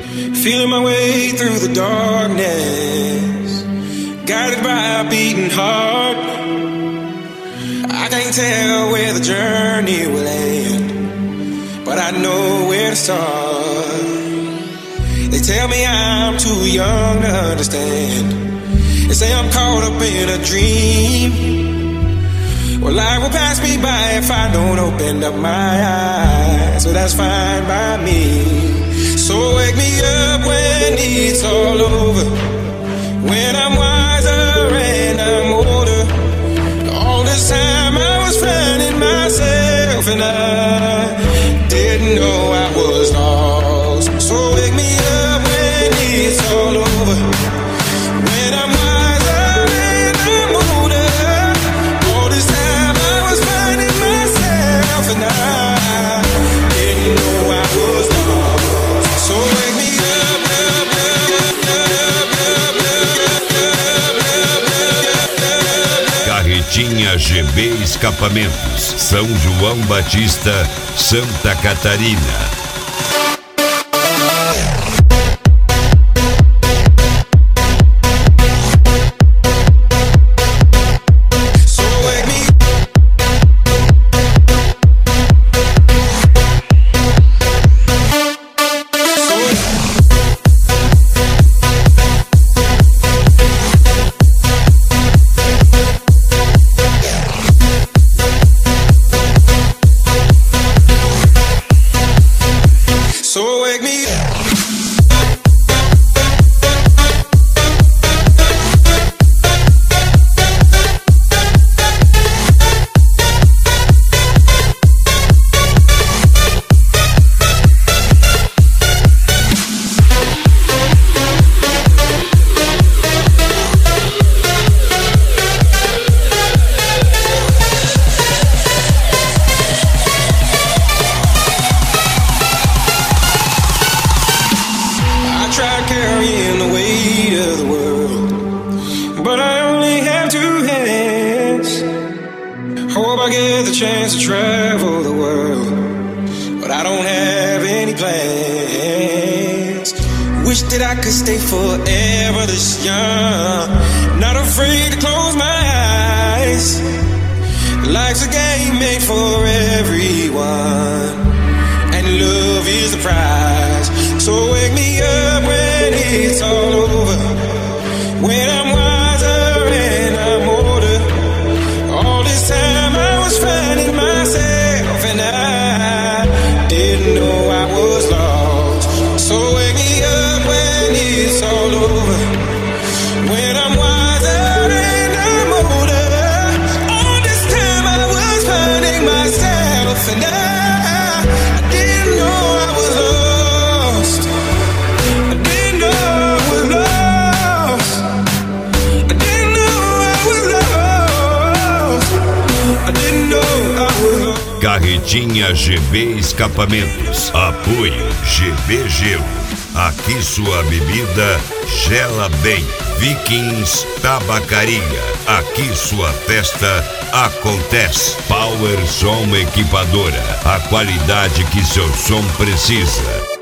feeling my way through the darkness, guided by a beating heart. I can't tell where the journey will end, but I know where to start. They tell me I'm too young to understand. They say I'm caught up in a dream. Well, life will pass me by if I don't open up my eyes, so that's fine by me. So wake me up when it's all over, when I'm wiser and I'm older. All this time I was finding myself and I didn't know I was lost. So wake me up when it's all over, when I'm wiser and I'm older. All this time I was finding myself and I didn't know I was lost. So wake me up, Carretinha GB Escapamentos, São João Batista, Santa Catarina. Carretinha GB Escapamentos. Apoio GB Gelo. Aqui sua bebida gela bem. Vikings Tabacaria. Aqui sua festa acontece. Power Som Equipadora. A qualidade que seu som precisa.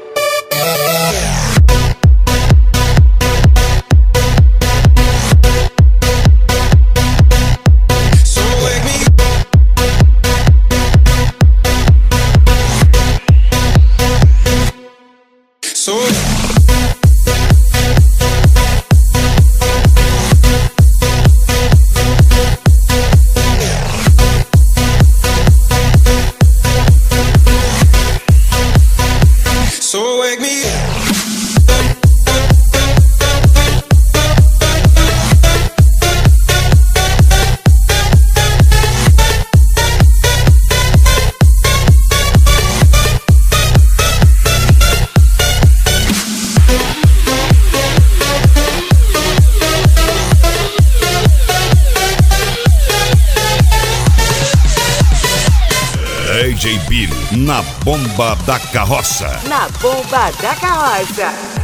DJ Bill, na bomba da carroça. Na bomba da carroça.